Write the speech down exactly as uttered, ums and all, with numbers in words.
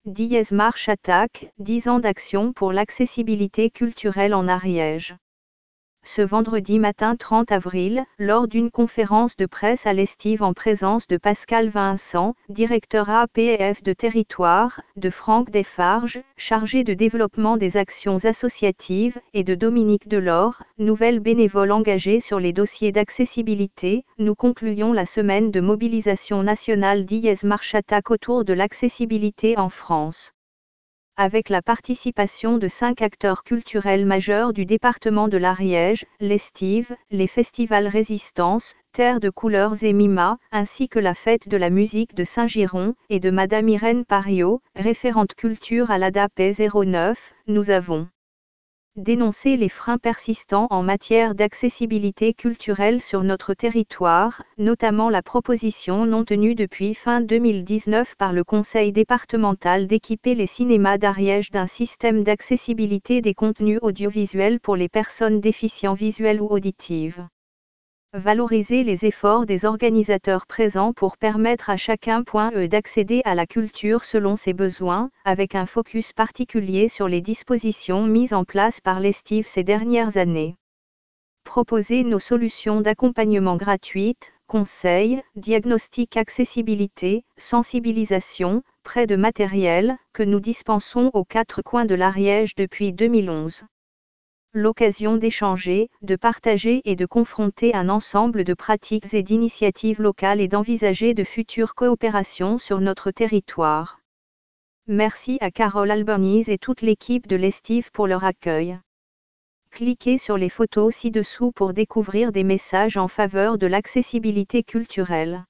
dièse marche attaque, dix ans d'action pour l'accessibilité culturelle en Ariège. Ce vendredi matin trente avril, lors d'une conférence de presse à l'Estive en présence de Pascal Vincent, directeur A P F de territoire, de Franck Desfarges, chargé de développement des actions associatives, et de Dominique Delors, nouvelle bénévole engagée sur les dossiers d'accessibilité, nous concluons la semaine de mobilisation nationale dièse marche attaque autour de l'accessibilité en France. Avec la participation de cinq acteurs culturels majeurs du département de l'Ariège, l'Estive, les festivals Résistance, Terre de couleurs et Mima, ainsi que la fête de la musique de Saint-Giron, et de Madame Irène Pariot, référente culture à l'A D A P zéro neuf, nous avons dénoncer les freins persistants en matière d'accessibilité culturelle sur notre territoire, notamment la proposition non tenue depuis fin deux mille dix-neuf par le conseil départemental d'équiper les cinémas d'Ariège d'un système d'accessibilité des contenus audiovisuels pour les personnes déficientes visuelles ou auditives. Valoriser les efforts des organisateurs présents pour permettre à chacun .e d'accéder à la culture selon ses besoins, avec un focus particulier sur les dispositions mises en place par l'Estive ces dernières années. Proposer nos solutions d'accompagnement gratuites, conseils, diagnostic accessibilité, sensibilisation, prêt de matériel, que nous dispensons aux quatre coins de l'Ariège depuis deux mille onze. L'occasion d'échanger, de partager et de confronter un ensemble de pratiques et d'initiatives locales et d'envisager de futures coopérations sur notre territoire. Merci à Carole Albanese et toute l'équipe de l'Estive pour leur accueil. Cliquez sur les photos ci-dessous pour découvrir des messages en faveur de l'accessibilité culturelle.